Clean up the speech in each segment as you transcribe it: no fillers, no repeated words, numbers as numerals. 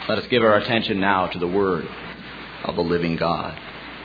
Let us give our attention now to the word of the living God.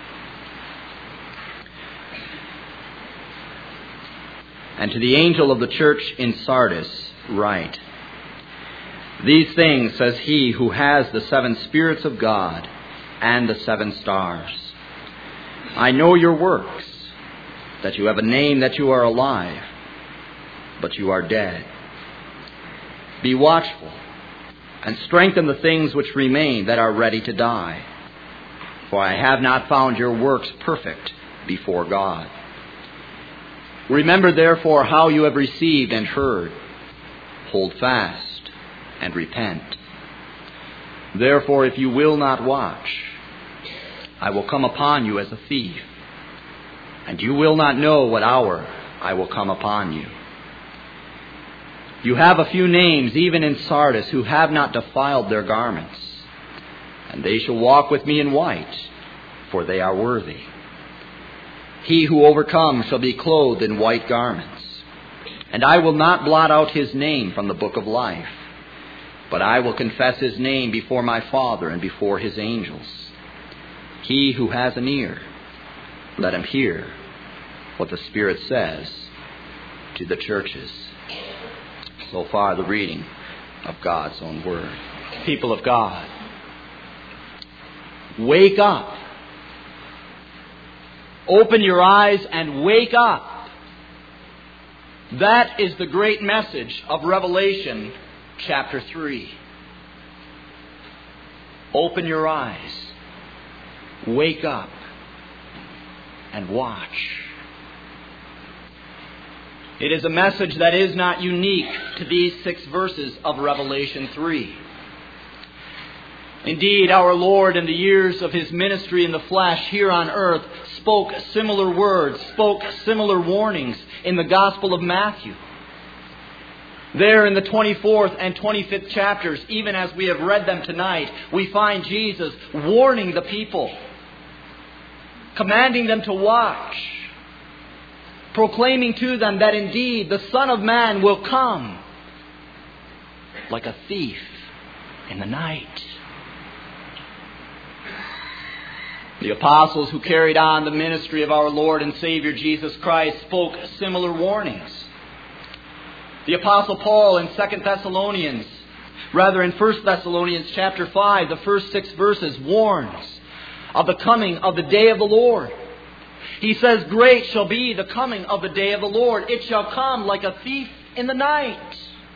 And to the angel of the church in Sardis write, These things says he who has the 7 spirits of God and the 7 stars. I know your works, that you have a name that you are alive, but you are dead. Be watchful and strengthen the things which remain that are ready to die. For I have not found your works perfect before God. Remember therefore how you have received and heard. Hold fast and repent. Therefore, if you will not watch, I will come upon you as a thief, and you will not know what hour I will come upon you. You have a few names, even in Sardis, who have not defiled their garments, and they shall walk with me in white, for they are worthy. He who overcomes shall be clothed in white garments, and I will not blot out his name from the book of life, but I will confess his name before my Father and before his angels. He who has an ear, let him hear what the Spirit says to the churches. So far, the reading of God's own word. People of God, wake up. Open your eyes and wake up. That is the great message of Revelation chapter 3. Open your eyes, wake up, and watch. It is a message that is not unique to these 6 verses of Revelation 3. Indeed, our Lord, in the years of his ministry in the flesh here on earth, spoke similar words, spoke similar warnings in the Gospel of Matthew. There in the 24th and 25th chapters, even as we have read them tonight, we find Jesus warning the people, commanding them to watch, proclaiming to them that indeed the Son of Man will come like a thief in the night. The apostles who carried on the ministry of our Lord and Savior Jesus Christ spoke similar warnings. The Apostle Paul in 1 Thessalonians chapter 5, the first 6 verses, warns of the coming of the day of the Lord. He says, Great shall be the coming of the day of the Lord. It shall come like a thief in the night.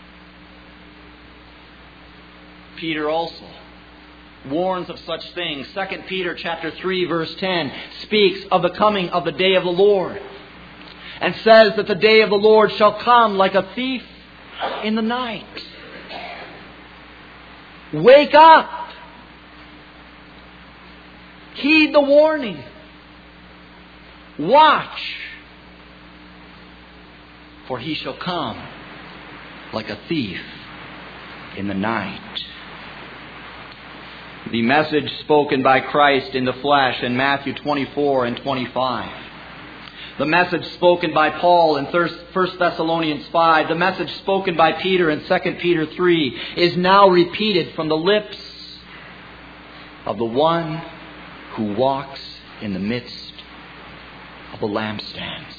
Peter also warns of such things. 2 Peter chapter 3 verse 10 speaks of the coming of the day of the Lord and says that the day of the Lord shall come like a thief in the night. Wake up! Heed the warning. Watch, for he shall come like a thief in the night. The message spoken by Christ in the flesh in Matthew 24 and 25. The message spoken by Paul in 1 Thessalonians 5. The message spoken by Peter in 2 Peter 3 is now repeated from the lips of the one who walks in the midst of the lampstands.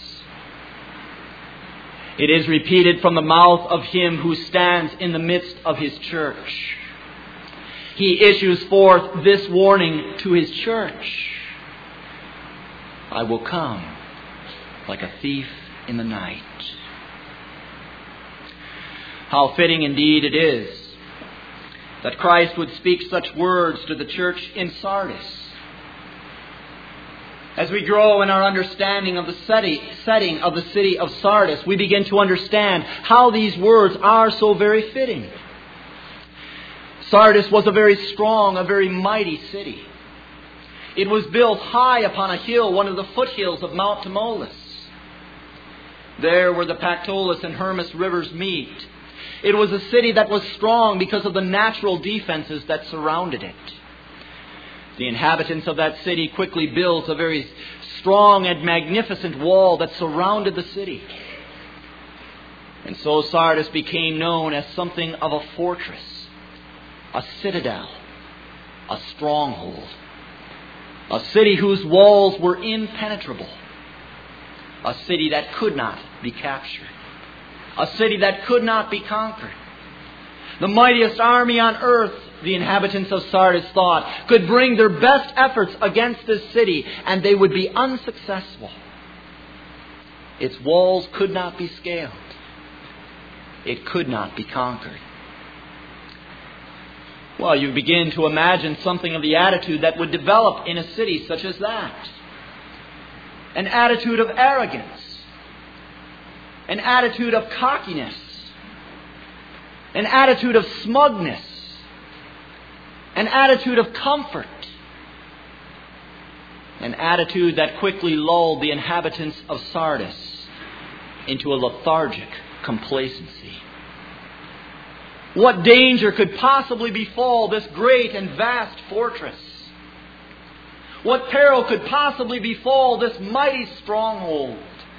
It is repeated from the mouth of him who stands in the midst of his church. He issues forth this warning to his church. I will come like a thief in the night. How fitting indeed it is that Christ would speak such words to the church in Sardis. As we grow in our understanding of the setting of the city of Sardis, we begin to understand how these words are so very fitting. Sardis was a very strong, a very mighty city. It was built high upon a hill, one of the foothills of Mount Tmolus. There where the Pactolus and Hermus rivers meet. It was a city that was strong because of the natural defenses that surrounded it. The inhabitants of that city quickly built a very strong and magnificent wall that surrounded the city. And so Sardis became known as something of a fortress, a citadel, a stronghold, a city whose walls were impenetrable, a city that could not be captured, a city that could not be conquered. The mightiest army on earth, the inhabitants of Sardis thought, could bring their best efforts against this city, and they would be unsuccessful. Its walls could not be scaled. It could not be conquered. Well, you begin to imagine something of the attitude that would develop in a city such as that. An attitude of arrogance. An attitude of cockiness. An attitude of smugness. An attitude of comfort. An attitude that quickly lulled the inhabitants of Sardis into a lethargic complacency. What danger could possibly befall this great and vast fortress? What peril could possibly befall this mighty stronghold?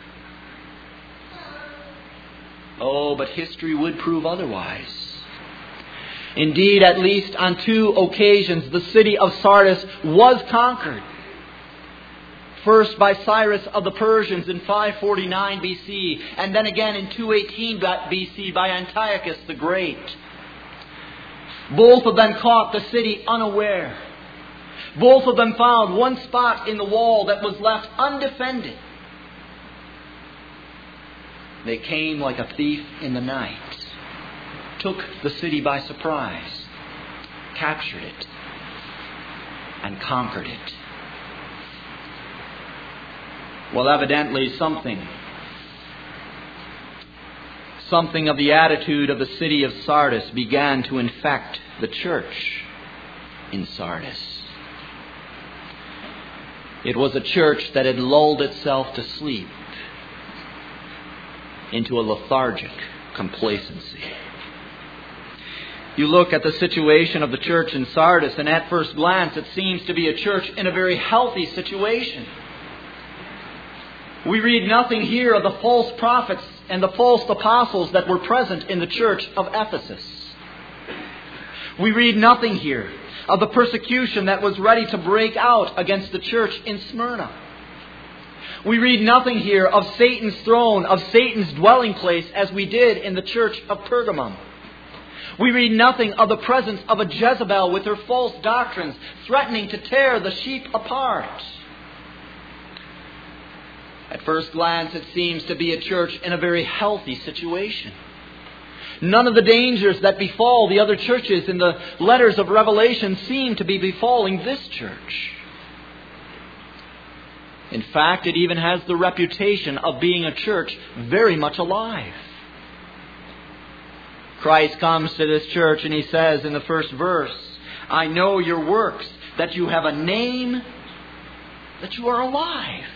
Oh, but history would prove otherwise. Indeed, at least on 2 occasions, the city of Sardis was conquered. First by Cyrus of the Persians in 549 BC, and then again in 218 BC by Antiochus the Great. Both of them caught the city unaware. Both of them found one spot in the wall that was left undefended. They came like a thief in the night, took the city by surprise, captured it, and conquered it. Well, evidently something of the attitude of the city of Sardis began to infect the church in Sardis. It was a church that had lulled itself to sleep into a lethargic complacency. You look at the situation of the church in Sardis, and at first glance it seems to be a church in a very healthy situation. We read nothing here of the false prophets and the false apostles that were present in the church of Ephesus. We read nothing here of the persecution that was ready to break out against the church in Smyrna. We read nothing here of Satan's throne, of Satan's dwelling place, as we did in the church of Pergamum. We read nothing of the presence of a Jezebel with her false doctrines, threatening to tear the sheep apart. At first glance, it seems to be a church in a very healthy situation. None of the dangers that befall the other churches in the letters of Revelation seem to be befalling this church. In fact, it even has the reputation of being a church very much alive. Christ comes to this church and He says in the first verse, I know your works, that you have a name, that you are alive.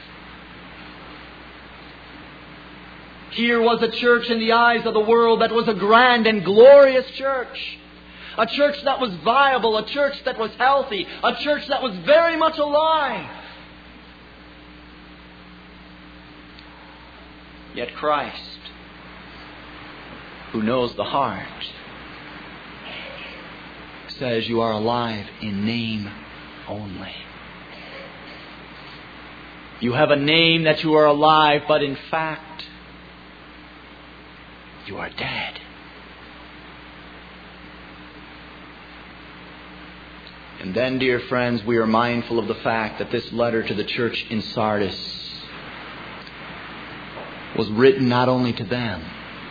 Here was a church in the eyes of the world that was a grand and glorious church. A church that was viable, a church that was healthy, a church that was very much alive. Yet Christ, who knows the heart, says you are alive in name only. You have a name that you are alive, but in fact, you are dead. And then, dear friends, we are mindful of the fact that this letter to the church in Sardis was written not only to them,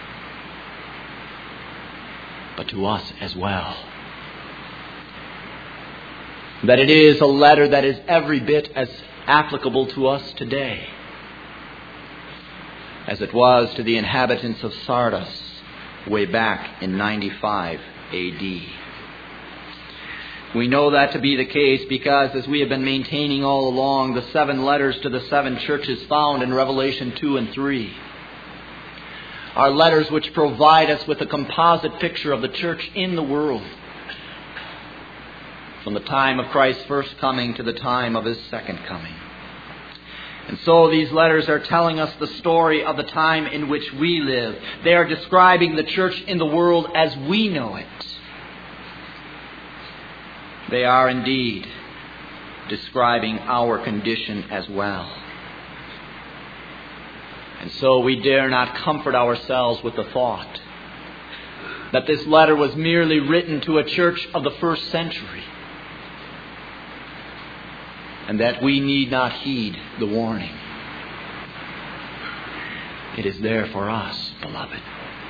but to us as well. That it is a letter that is every bit as applicable to us today as it was to the inhabitants of Sardis way back in 95 AD. We know that to be the case because, as we have been maintaining all along, the 7 letters to the 7 churches found in Revelation 2 and 3 are letters which provide us with a composite picture of the church in the world, from the time of Christ's first coming to the time of His second coming. And so these letters are telling us the story of the time in which we live. They are describing the church in the world as we know it. They are indeed describing our condition as well. And so we dare not comfort ourselves with the thought that this letter was merely written to a church of the first century, and that we need not heed the warning. It is there for us, beloved.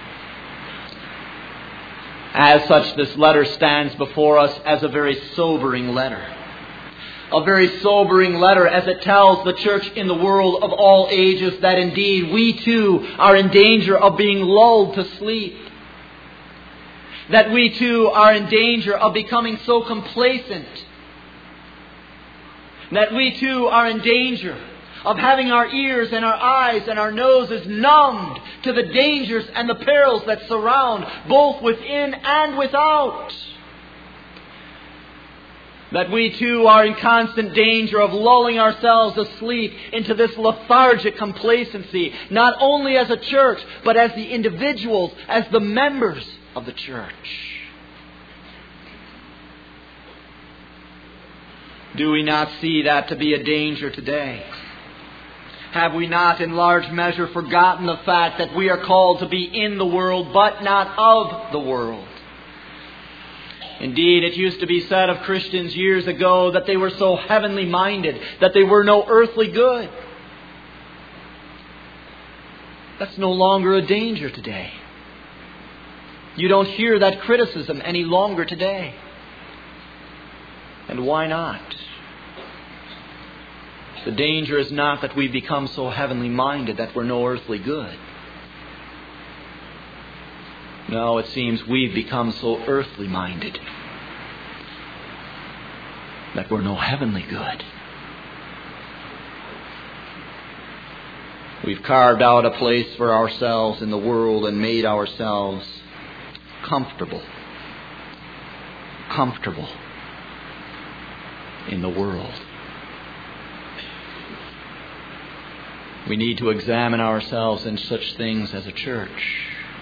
As such, this letter stands before us as a very sobering letter. A very sobering letter as it tells the church in the world of all ages that indeed we too are in danger of being lulled to sleep. That we too are in danger of becoming so complacent. That we too are in danger of having our ears and our eyes and our noses numbed to the dangers and the perils that surround both within and without. That we too are in constant danger of lulling ourselves asleep into this lethargic complacency, not only as a church, but as the individuals, as the members of the church. Do we not see that to be a danger today? Have we not in large measure forgotten the fact that we are called to be in the world, but not of the world? Indeed, it used to be said of Christians years ago that they were so heavenly minded, that they were no earthly good. That's no longer a danger today. You don't hear that criticism any longer today. And why not? The danger is not that we become so heavenly minded that we're no earthly good. No, it seems we've become so earthly minded that we're no heavenly good. We've carved out a place for ourselves in the world and made ourselves comfortable in the world. We need to examine ourselves in such things as a church.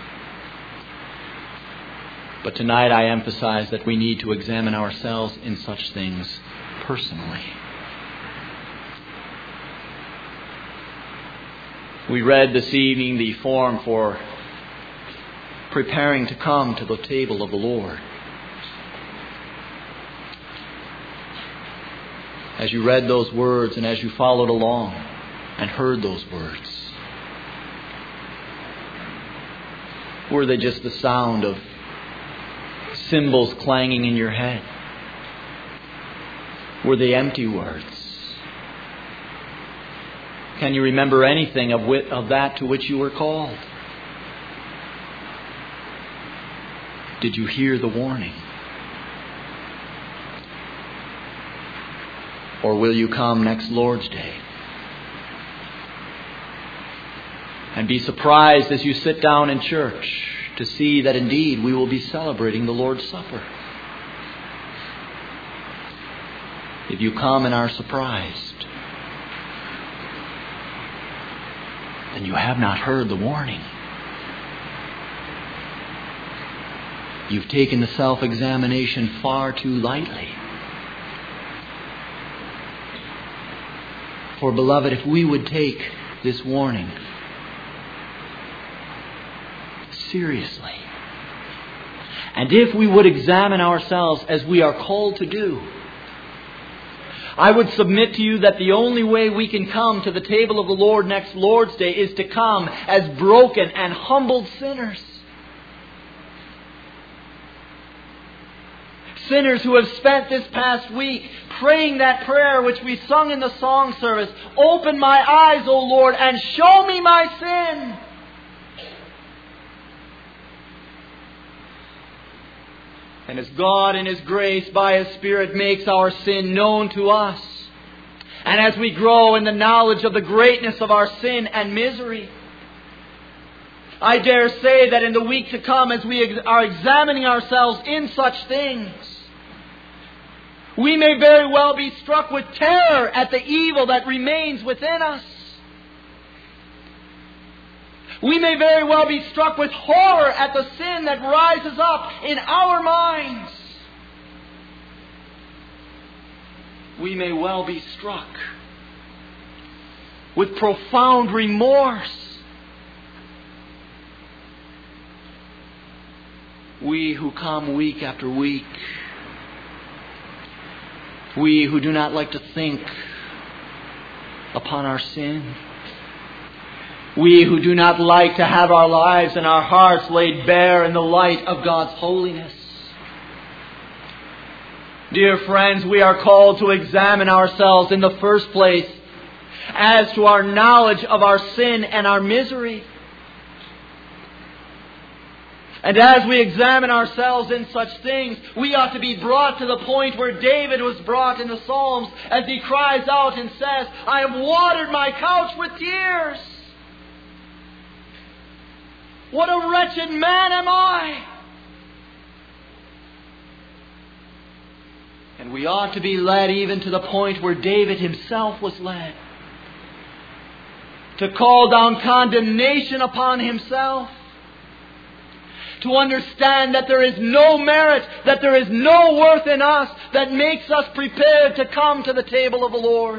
But tonight I emphasize that we need to examine ourselves in such things personally. We read this evening the form for preparing to come to the table of the Lord. As you read those words and as you followed along and heard those words, were they just the sound of cymbals clanging in your head? Were they empty words? Can you remember anything of that to which you were called? Did you hear the warning? Or will you come next Lord's Day and be surprised as you sit down in church to see that indeed we will be celebrating the Lord's Supper? If you come and are surprised, then you have not heard the warning. You've taken the self-examination far too lightly. For, beloved, if we would take this warning seriously, and if we would examine ourselves as we are called to do, I would submit to you that the only way we can come to the table of the Lord next Lord's Day is to come as broken and humbled sinners. Sinners who have spent this past week praying that prayer which we sung in the song service, "Open my eyes, O Lord, and show me my sin." And as God in His grace by His Spirit makes our sin known to us, and as we grow in the knowledge of the greatness of our sin and misery, I dare say that in the week to come, as we are examining ourselves in such things, we may very well be struck with terror at the evil that remains within us. We may very well be struck with horror at the sin that rises up in our minds. we may well be struck with profound remorse. We who come week after week, we who do not like to think upon our sin, we who do not like to have our lives and our hearts laid bare in the light of God's holiness. Dear friends, we are called to examine ourselves in the first place as to our knowledge of our sin and our misery. And as we examine ourselves in such things, we ought to be brought to the point where David was brought in the Psalms as he cries out and says, I have watered my couch with tears. What a wretched man am I! And we ought to be led even to the point where David himself was led, to call down condemnation upon himself, to understand that there is no merit, that there is no worth in us that makes us prepared to come to the table of the Lord.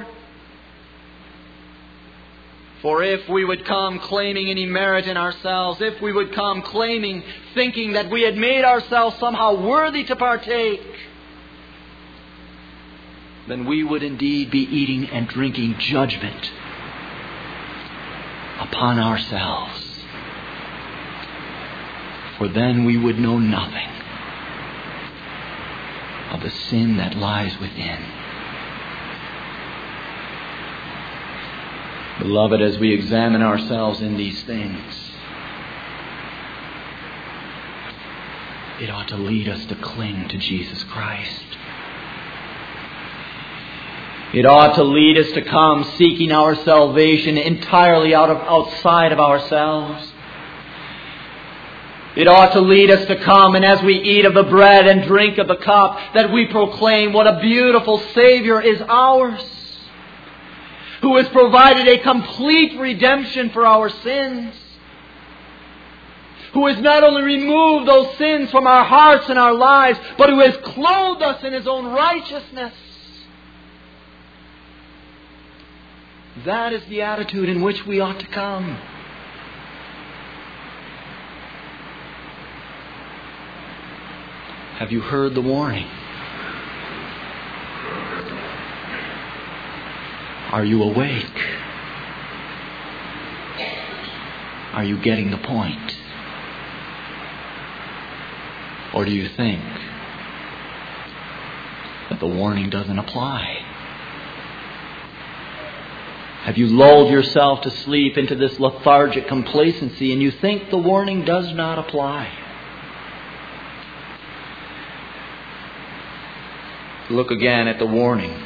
For if we would come claiming any merit in ourselves, if we would come claiming, thinking that we had made ourselves somehow worthy to partake, then we would indeed be eating and drinking judgment upon ourselves. For then we would know nothing of the sin that lies within. Beloved, as we examine ourselves in these things, it ought to lead us to cling to Jesus Christ. It ought to lead us to come seeking our salvation entirely outside of ourselves. It ought to lead us to come, and as we eat of the bread and drink of the cup, that we proclaim what a beautiful Savior is ours, who has provided a complete redemption for our sins, who has not only removed those sins from our hearts and our lives, but who has clothed us in His own righteousness. That is the attitude in which we ought to come. Have you heard the warning? Are you awake? Are you getting the point? Or do you think that the warning doesn't apply? Have you lulled yourself to sleep into this lethargic complacency and you think the warning does not apply? Look again at the warning.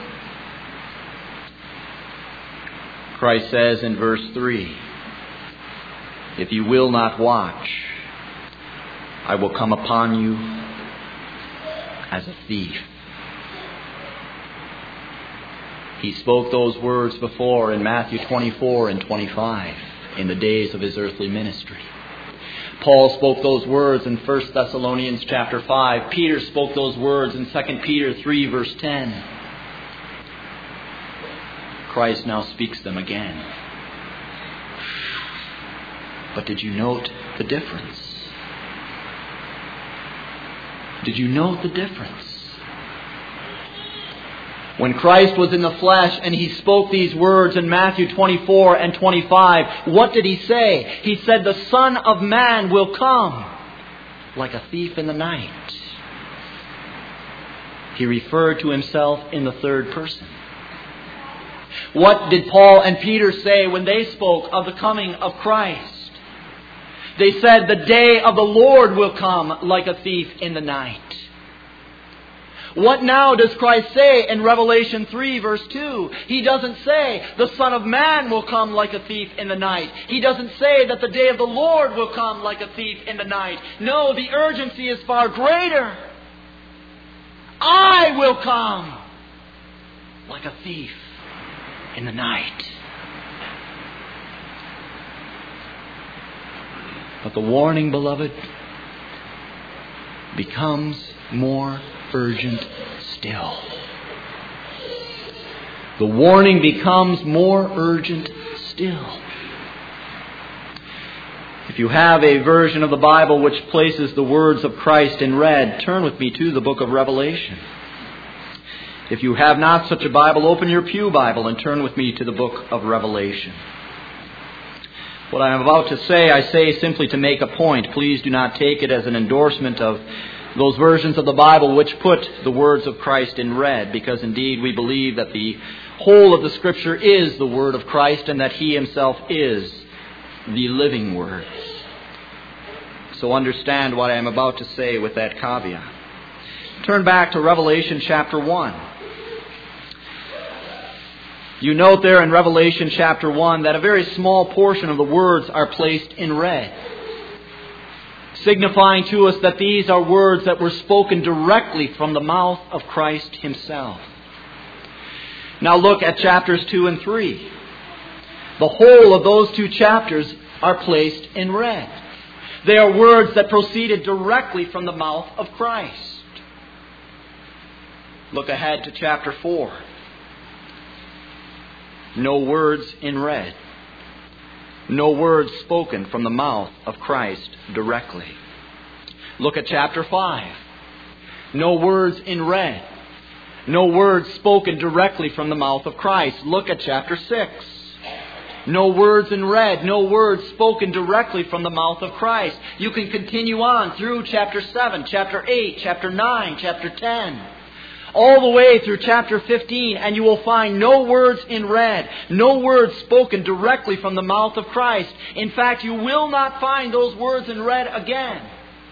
Christ says in verse 3, if you will not watch, I will come upon you as a thief. He spoke those words before in Matthew 24 and 25 in the days of His earthly ministry. Paul spoke those words in 1 Thessalonians chapter 5. Peter spoke those words in 2 Peter 3 verse 10. Christ now speaks them again. But did you note the difference? Did you note the difference? When Christ was in the flesh and He spoke these words in Matthew 24 and 25, what did He say? He said, the Son of Man will come like a thief in the night. He referred to Himself in the third person. What did Paul and Peter say when they spoke of the coming of Christ? They said, the day of the Lord will come like a thief in the night. What now does Christ say in Revelation 3 verse 2? He doesn't say the Son of Man will come like a thief in the night. He doesn't say that the day of the Lord will come like a thief in the night. No, the urgency is far greater. I will come like a thief in the night. But the warning, beloved, becomes more urgent still. the warning becomes more urgent still. If you have a version of the Bible which places the words of Christ in red, turn with me to the book of Revelation. If you have not such a Bible, open your pew Bible and turn with me to the book of Revelation. What I am about to say, I say simply to make a point. Please do not take it as an endorsement of those versions of the Bible which put the words of Christ in red, because indeed we believe that the whole of the Scripture is the Word of Christ and that He Himself is the living Word. So understand what I am about to say with that caveat. Turn back to Revelation chapter 1. You note there in Revelation chapter 1 that a very small portion of the words are placed in red, signifying to us that these are words that were spoken directly from the mouth of Christ Himself. Now look at chapters 2 and 3. The whole of those two chapters are placed in red. They are words that proceeded directly from the mouth of Christ. Look ahead to chapter 4. No words in red. No words spoken from the mouth of Christ directly. Look at chapter 5. No words in red. No words spoken directly from the mouth of Christ. Look at chapter 6. No words in red. No words spoken directly from the mouth of Christ. You can continue on through chapter 7, chapter 8, chapter 9, chapter 10. All the way through chapter 15, and you will find no words in red, no words spoken directly from the mouth of Christ. In fact, you will not find those words in red again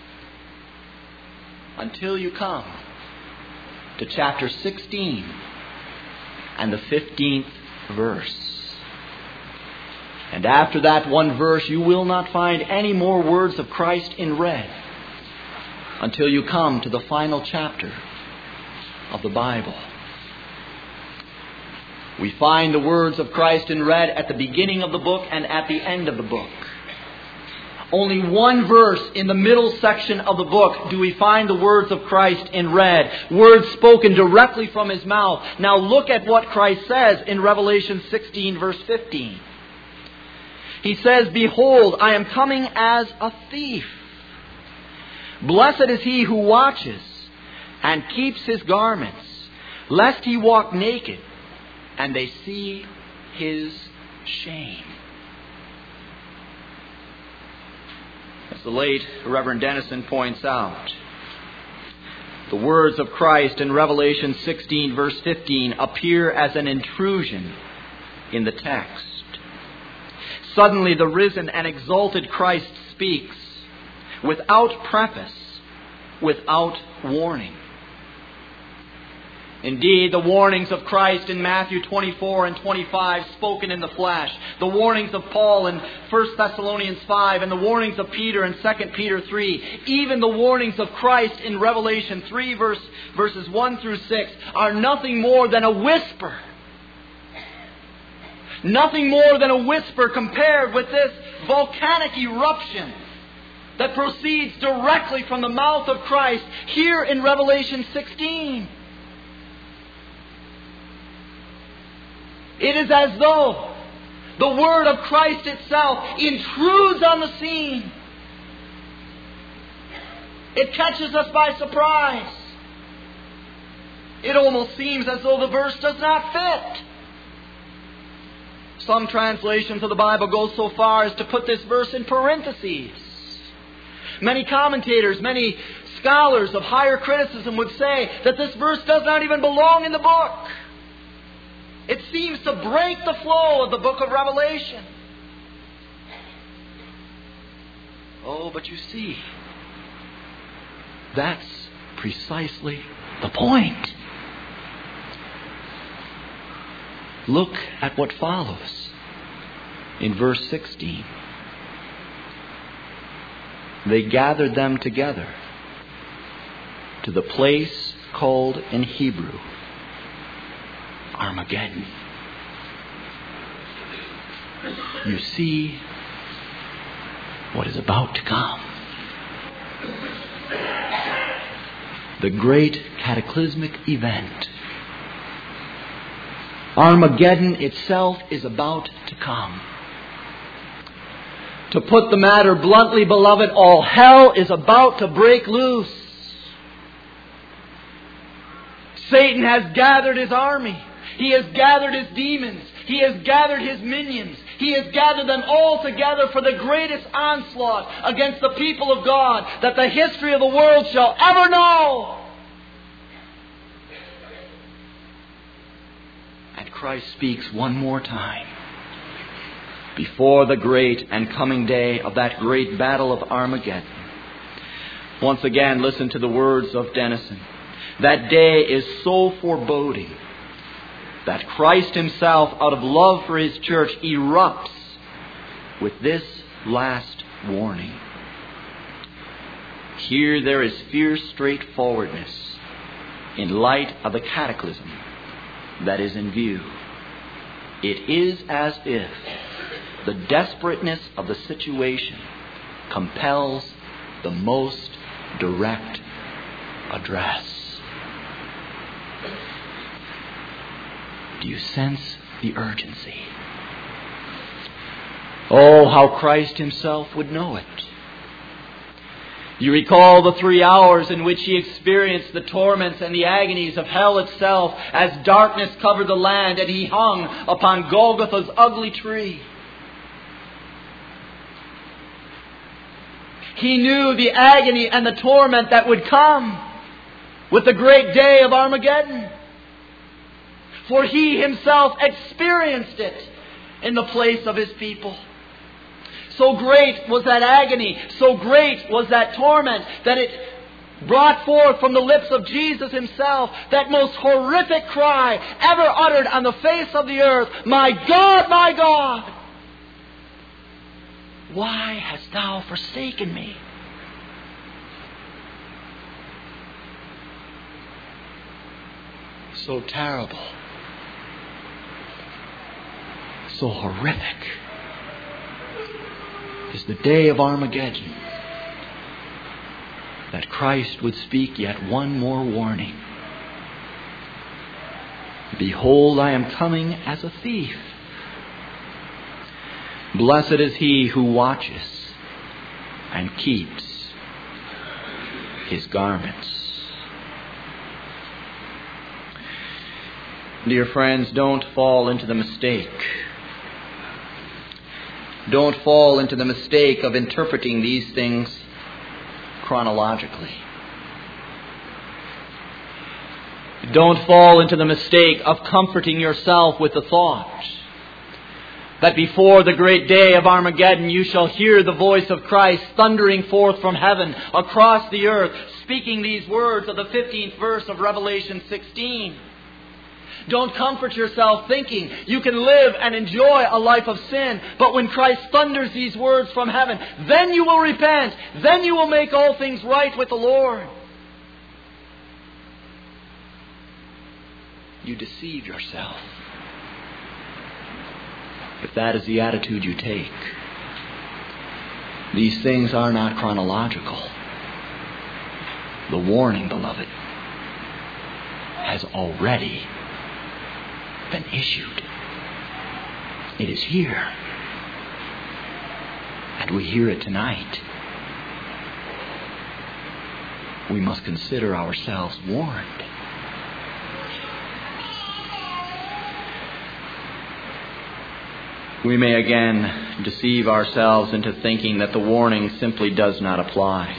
until you come to chapter 16 and the 15th verse. And after that one verse, you will not find any more words of Christ in red until you come to the final chapter of the Bible. We find the words of Christ in red at the beginning of the book and at the end of the book. Only one verse in the middle section of the book do we find the words of Christ in red, words spoken directly from His mouth. Now look at what Christ says in Revelation 16 verse 15. He says, "Behold, I am coming as a thief. Blessed is he who watches and keeps his garments, lest he walk naked, and they see his shame." As the late Reverend Dennison points out, the words of Christ in Revelation 16 verse 15 appear as an intrusion in the text. Suddenly the risen and exalted Christ speaks without preface, without warning. Indeed, the warnings of Christ in Matthew 24 and 25 spoken in the flesh, the warnings of Paul in 1 Thessalonians 5, and the warnings of Peter in 2 Peter 3, even the warnings of Christ in Revelation 3 verses 1 through 6 are nothing more than a whisper. Nothing more than a whisper compared with this volcanic eruption that proceeds directly from the mouth of Christ here in Revelation 16. It is as though the Word of Christ itself intrudes on the scene. It catches us by surprise. It almost seems as though the verse does not fit. Some translations of the Bible go so far as to put this verse in parentheses. Many commentators, many scholars of higher criticism would say that this verse does not even belong in the book. It seems to break the flow of the book of Revelation. Oh, but you see, that's precisely the point. Look at what follows in verse 16. They gathered them together to the place called in Hebrew Armageddon. You see what is about to come. The great cataclysmic event Armageddon itself is about to come. To put the matter bluntly, beloved, all hell is about to break loose. Satan has gathered his army. He has gathered his demons. He has gathered his minions. He has gathered them all together for the greatest onslaught against the people of God that the history of the world shall ever know. And Christ speaks one more time. Before the great and coming day of that great battle of Armageddon. Once again, listen to the words of Denison. That day is so foreboding that Christ Himself, out of love for His church, erupts with this last warning. Here there is fierce straightforwardness in light of the cataclysm that is in view. It is as if the desperateness of the situation compels the most direct address. Do you sense the urgency? Oh, how Christ Himself would know it. You recall the 3 hours in which He experienced the torments and the agonies of hell itself as darkness covered the land and He hung upon Golgotha's ugly tree. He knew the agony and the torment that would come with the great day of Armageddon. For He Himself experienced it in the place of His people. So great was that agony, so great was that torment, that it brought forth from the lips of Jesus Himself that most horrific cry ever uttered on the face of the earth, my God, why hast Thou forsaken me? So terrible, so horrific is the day of Armageddon that Christ would speak yet one more warning. Behold, I am coming as a thief. Blessed is he who watches and keeps his garments. Dear friends, don't fall into the mistake. Don't fall into the mistake of interpreting these things chronologically. Don't fall into the mistake of comforting yourself with the thought that before the great day of Armageddon you shall hear the voice of Christ thundering forth from heaven across the earth, speaking these words of the 15th verse of Revelation 16. Don't comfort yourself thinking you can live and enjoy a life of sin, but when Christ thunders these words from heaven, then you will repent, then you will make all things right with the Lord. You deceive yourself if that is the attitude you take. These things are not chronological. The warning, beloved, has already been issued. It is here. And we hear it tonight. We must consider ourselves warned. We may again deceive ourselves into thinking that the warning simply does not apply.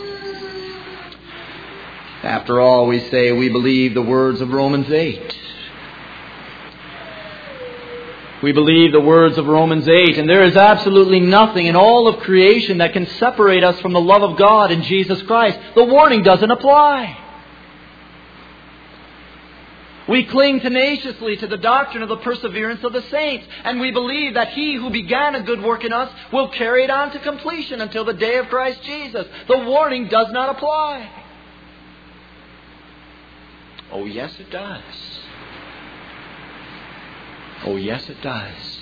After all, we say we believe the words of Romans 8. We believe the words of Romans 8, and there is absolutely nothing in all of creation that can separate us from the love of God in Jesus Christ. The warning doesn't apply. We cling tenaciously to the doctrine of the perseverance of the saints, and we believe that He who began a good work in us will carry it on to completion until the day of Christ Jesus. The warning does not apply. Oh, yes, it does. Oh, yes, it does.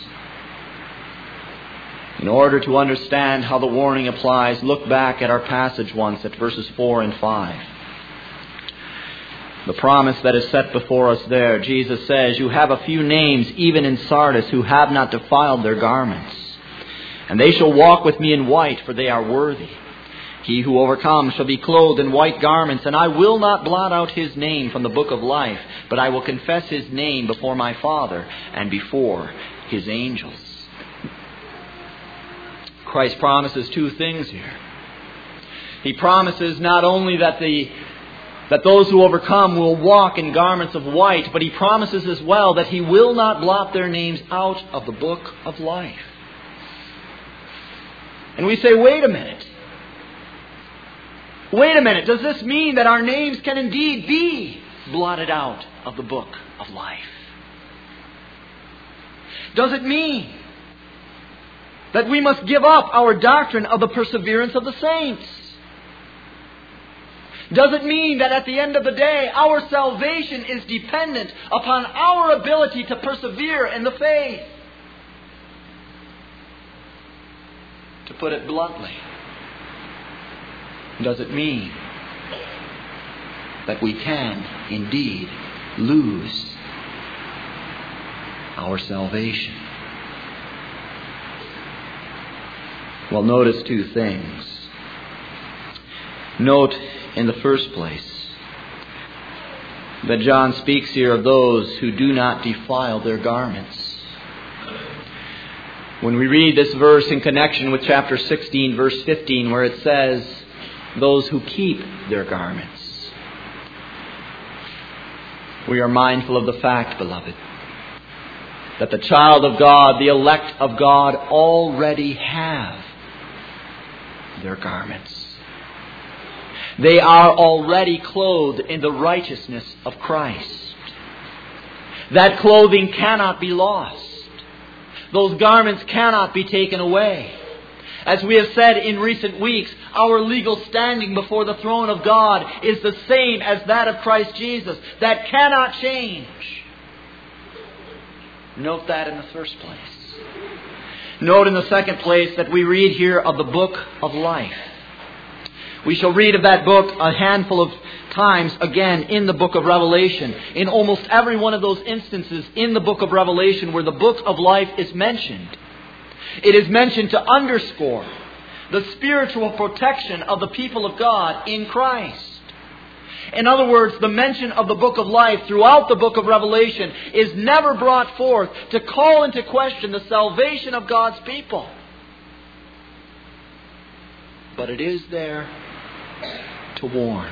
In order to understand how the warning applies, look back at our passage once at verses 4 and 5. The promise that is set before us there, Jesus says, "You have a few names even in Sardis who have not defiled their garments. And they shall walk with me in white, for they are worthy. He who overcomes shall be clothed in white garments, and I will not blot out his name from the book of life, but I will confess his name before my Father and before his angels." Christ promises two things here. He promises not only that those who overcome will walk in garments of white, but He promises as well that He will not blot their names out of the book of life. And we say, wait a minute. Wait a minute. Does this mean that our names can indeed be blotted out of the book of life? Does it mean that we must give up our doctrine of the perseverance of the saints? Does it mean that at the end of the day, our salvation is dependent upon our ability to persevere in the faith? To put it bluntly, does it mean that we can indeed lose our salvation? Well, notice two things. Note, in the first place, that John speaks here of those who do not defile their garments. When we read this verse in connection with chapter 16, verse 15, where it says, "Those who keep their garments," we are mindful of the fact, beloved, that the child of God, the elect of God, already have their garments. They are already clothed in the righteousness of Christ. That clothing cannot be lost. Those garments cannot be taken away. As we have said in recent weeks, our legal standing before the throne of God is the same as that of Christ Jesus. That cannot change. Note that in the first place. Note in the second place that we read here of the book of life. We shall read of that book a handful of times again in the book of Revelation. In almost every one of those instances in the book of Revelation where the book of life is mentioned, it is mentioned to underscore the spiritual protection of the people of God in Christ. In other words, the mention of the book of life throughout the book of Revelation is never brought forth to call into question the salvation of God's people. But it is there to warn.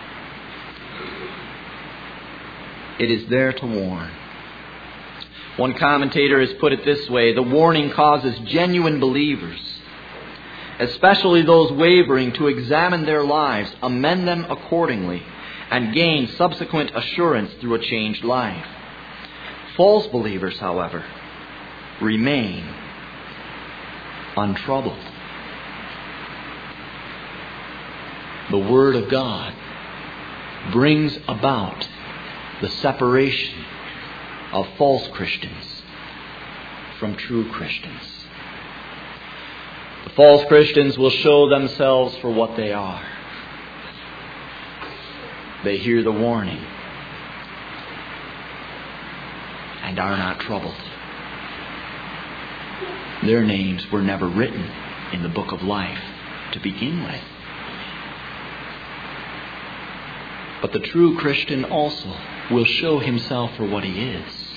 It is there to warn. One commentator has put it this way: the warning causes genuine believers, especially those wavering, to examine their lives, amend them accordingly, and gain subsequent assurance through a changed life. False believers, however, remain untroubled. The Word of God brings about the separation of false Christians from true Christians. The false Christians will show themselves for what they are. They hear the warning and are not troubled. Their names were never written in the book of life to begin with. But the true Christian also will show himself for what he is.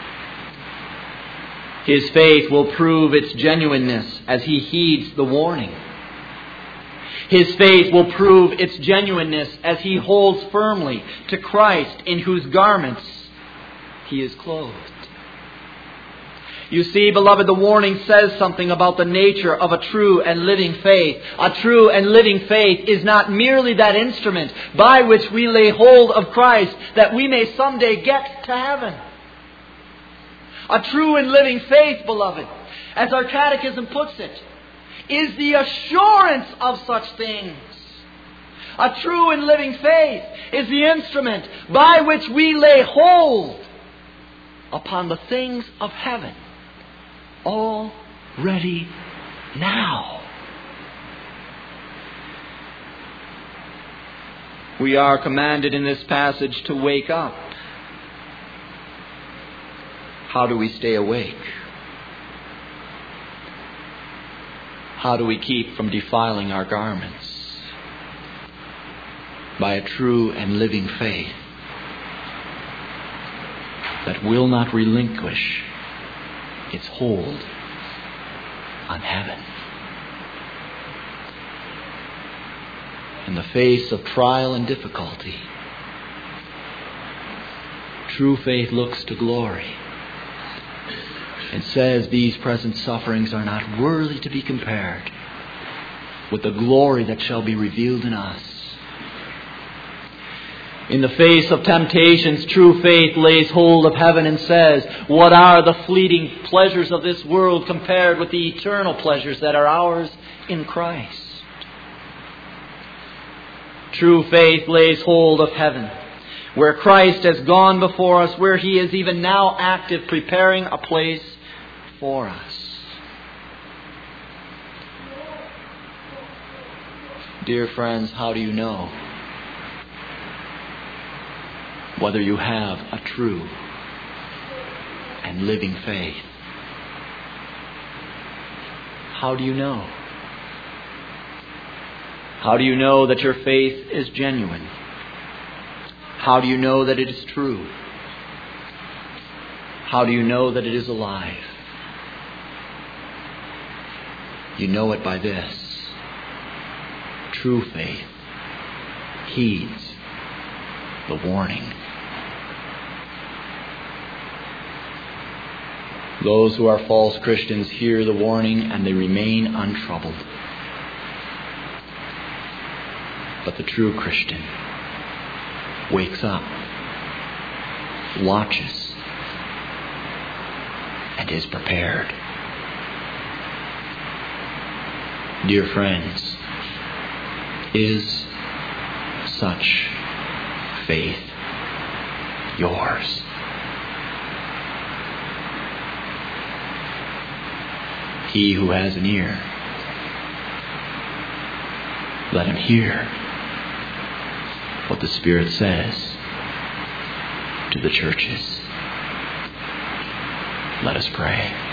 His faith will prove its genuineness as he heeds the warning. His faith will prove its genuineness as he holds firmly to Christ, in whose garments he is clothed. You see, beloved, the warning says something about the nature of a true and living faith. A true and living faith is not merely that instrument by which we lay hold of Christ that we may someday get to heaven. A true and living faith, beloved, as our catechism puts it, is the assurance of such things. A true and living faith is the instrument by which we lay hold upon the things of heaven already now. We are commanded in this passage to wake up. How do we stay awake? How do we keep from defiling our garments? By a true and living faith that will not relinquish its hold on heaven. In the face of trial and difficulty, true faith looks to glory and says these present sufferings are not worthy to be compared with the glory that shall be revealed in us. In the face of temptations, true faith lays hold of heaven and says, what are the fleeting pleasures of this world compared with the eternal pleasures that are ours in Christ? True faith lays hold of heaven, where Christ has gone before us, where He is even now active, preparing a place for us. Dear friends, how do you know whether you have a true and living faith? How do you know? How do you know that your faith is genuine? How do you know that it is true? How do you know that it is alive? You know it by this. True faith heeds the warning. Those who are false Christians hear the warning and they remain untroubled. But the true Christian wakes up, watches, and is prepared. Dear friends, is such faith yours? He who has an ear, let him hear what the Spirit says to the churches. Let us pray.